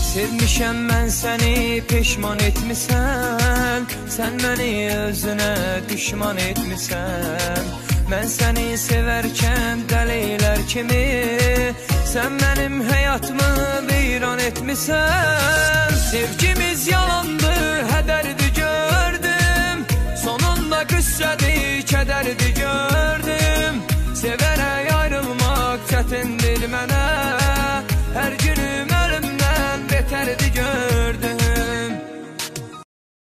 Sevmişəm mən səni, peşman etmisən. Sən məni özünə düşman etmisən. Mən səni sevərkən dəlilər kimi, sən mənim həyatımı viran etmisən. Sevgimiz yalandı, hədərdi gördüm. Sonunda qüssədi, kədərdi gördüm. Sevərək ayrılmaq çətindir mənə. Hər gün